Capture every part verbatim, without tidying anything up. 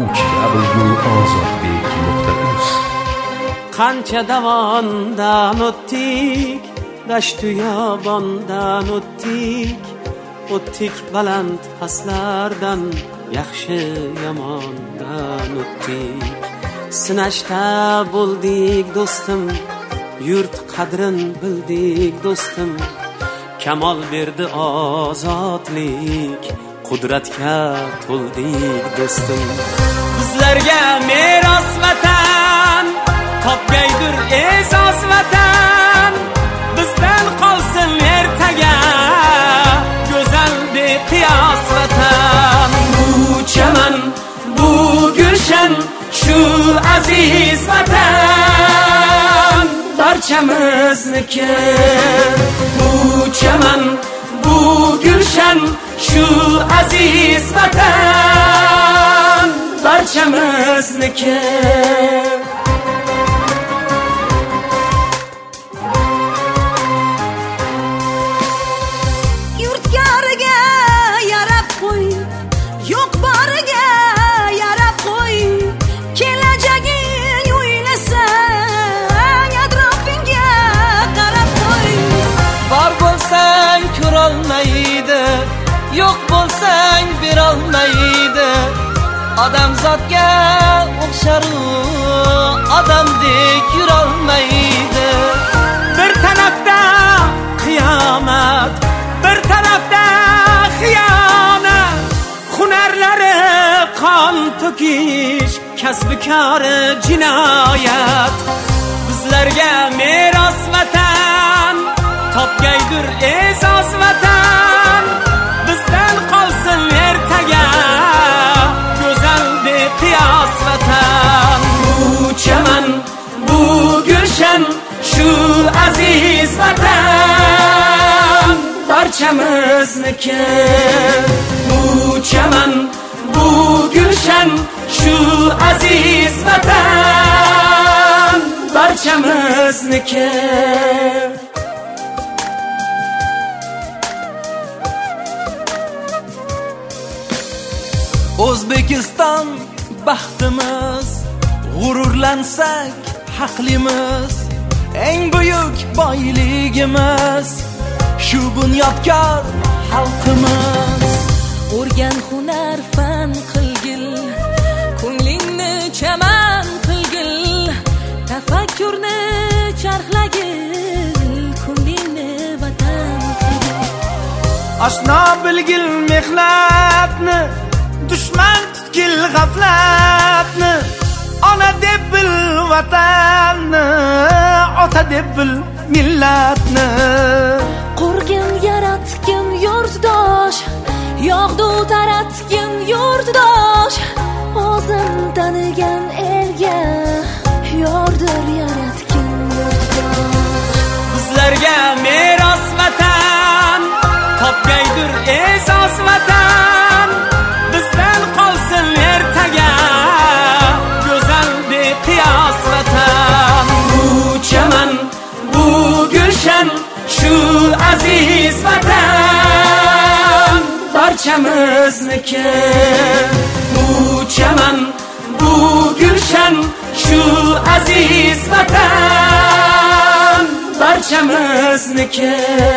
ozodbek nuqta uz. Qancha davondan o'tdik, dashtu yobondan o'tdik, o'tdik baland paslardan, yaxshi yomondan o'tdik. Sinashda bo'ldik do'stim, yurt qadrin bildik do'stim. Kamol berdi ozodlik, qudratga to'ldik do'stim. Bizlarga meros vatan, topgaydir e'zoz vatan. Bizdan qolsin ertaga go'zal beqiyos vatan. Bu chaman, bu gulshan, shu aziz vatan barchamizniki. Bu chaman, bu gulshan, shu aziz vatan barchamizniki. Yurtgariga yarab qo'y, yo'q boriga yarab qo'y. Kelajaging o'ylasang, atrofingga qarab qo'y. Bor bo'lsang ko'rolmaydi, yo'q bo'lsang berolmaydi. Odamzodga o'xshar u, odamdek yurolmaydi. Bir tarafda qiyomat, bir tarafda xiyonat. Hunarlari qon to'kish, kasbi kori jinoyat. Bizlarga meros vatan, topgaydir e'zoz vatan. Bizdan qolsin ertaga go'zal beqiyos vatan. Bu chaman, bu gulshan, shu aziz vatan barchamizniki. Bu chaman, bu gulshan, shu aziz vatan barchamizniki. O'zbekiston baxtimiz, g'ururlansak haqlimiz. Eng buyuk boyligimiz shu bunyodkor xalqimiz. O'rgan hunar fan qilgil, ko'nglingni chaman qilgil. Tafakkurni charxlagil, ko'nglingni vatan qilgil. Oshno bilgil mehnatni, dushman tutgil g'aflatni. Ona deb bil vatanni, ota deb bil millatni. Qurgin yaratgin yurtdosh, yog'du taratgin yurtdosh. O'zim tanigan elga yordir yaratgin yurtdosh. Bizlarga meros vatan, topgaydir e'zoz vatan. Bizdan qolsin ertaga go'zal beqiyos vatan. Bu chaman, bu gulshan, shu aziz vatan barchamizniki. Bu chaman, bu gulshan, shu aziz vatan barchamizniki.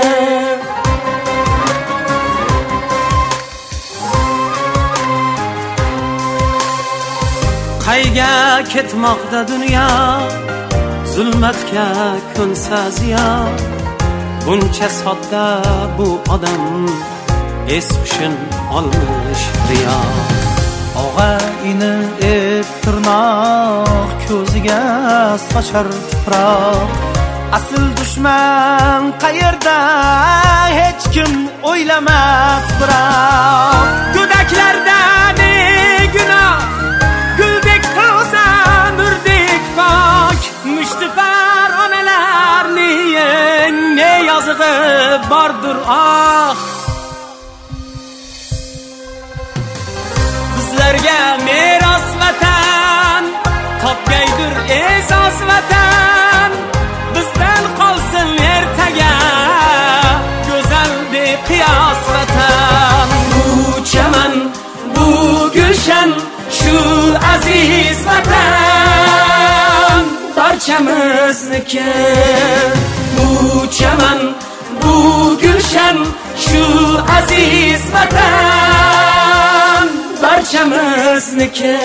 Qayga ketmoqda dunyo, zulmatga ko'nsa ziyo. Buncha sodda bu odam, es hushin olmish riyo. Og'a ini et tirnoq, ko'ziga sochar tuproq. Asl dushman qayerda, hech kim o'ylamas biroq. Go'daklarda ne gunoh, guldek toza, nurdek pok. Mushtipar onalarning ne yozig'i bordir ah. Bizlarga meros vatan, topgaydir e'zoz vatan. Bizdan qolsin ertaga go'zal beqiyos vatan. Bu chaman, bu gulshan, shu aziz vatan barchamizniki. Bu chaman, bu gulshan, shu aziz vatan barchamizniki.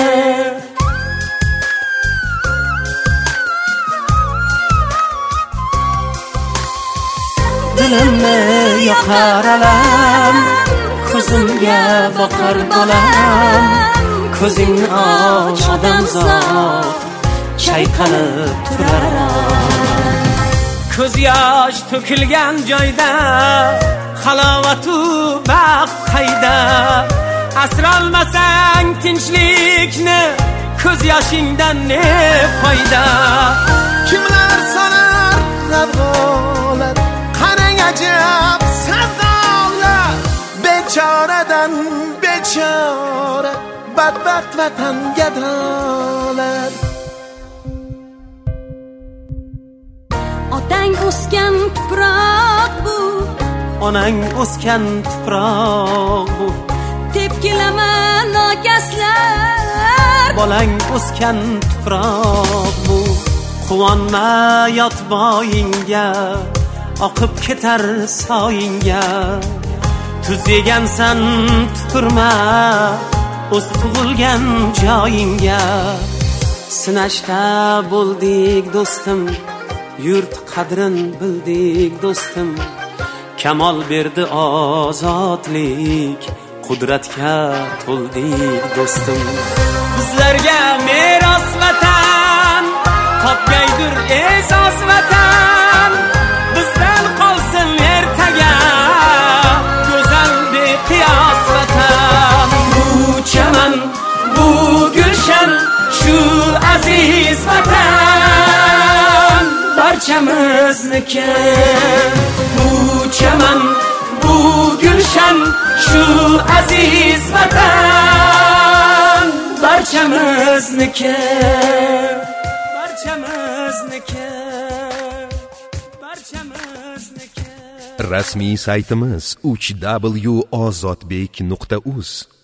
Dilimni yoqar alam, ko'zimga boqar bolam. Ko'zingni och odamzod, chayqalib turar. Ko'z yosh to'kilgan joyda halovatu baxt qayda. Asrolmasang tinchlikni, ko'z yoshingdan ne foyda. Kimlar sanar g'avg'olar, qarang ajab savdolar. Bechoradan bechora, badbaxt vatan gadolar. Otang o'sgan tuproq bu, Onang o'sgan tuproq bu, tepkilama nokaslar. bolang o'sgan tuproq bu. Quvonma yot boyingga, oqib ketar soyingga. Tuz yegansan tupurma, o'z tug'ilgan joyingga. Sinashda bo'ldik do'stim, yurt qadrin bildik do'stim. Kamol berdi ozodlik, qudratga to'ldik do'stim. Bizlarga meros vatan, topgaydir e'zoz vatan. Bizdan qolsin ertaga go'zal beqiyos vatan. Bu chaman, bu gulshan, shu aziz vatan barchamizniki. Bu chaman, bu gulshan, shu aziz vatan barchamizniki. Barchamizniki. Barchamizniki. Rasmiy saytimiz uch w ozodbek nuqta uz